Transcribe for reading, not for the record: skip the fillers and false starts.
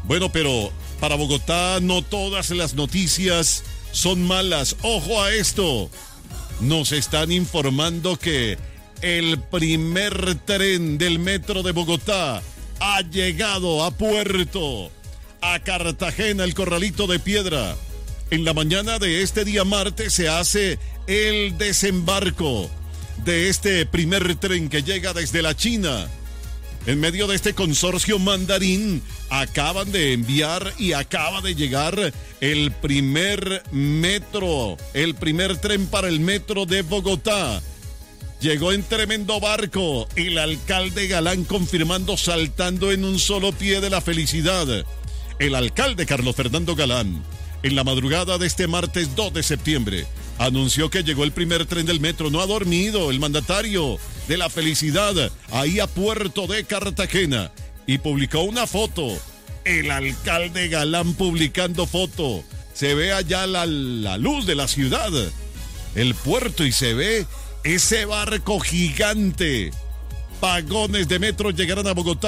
Bueno, pero para Bogotá no todas las noticias son malas. ¡Ojo a esto! Nos están informando que el primer tren del metro de Bogotá ha llegado a puerto, a Cartagena, el Corralito de Piedra. En la mañana de este día martes se hace el desembarco de este primer tren que llega desde la China. En medio de este consorcio mandarín, acaban de enviar y acaba de llegar el primer metro, el primer tren para el metro de Bogotá. Llegó en tremendo barco, el alcalde Galán confirmando, saltando en un solo pie de la felicidad. El alcalde Carlos Fernando Galán, en la madrugada de este martes 2 de septiembre, anunció que llegó el primer tren del metro. No ha dormido el mandatario de la felicidad ahí a puerto de Cartagena y publicó una foto. El alcalde Galán publicando foto. Se ve allá la luz de la ciudad, el puerto, y se ve ese barco gigante. Vagones de metro llegarán a Bogotá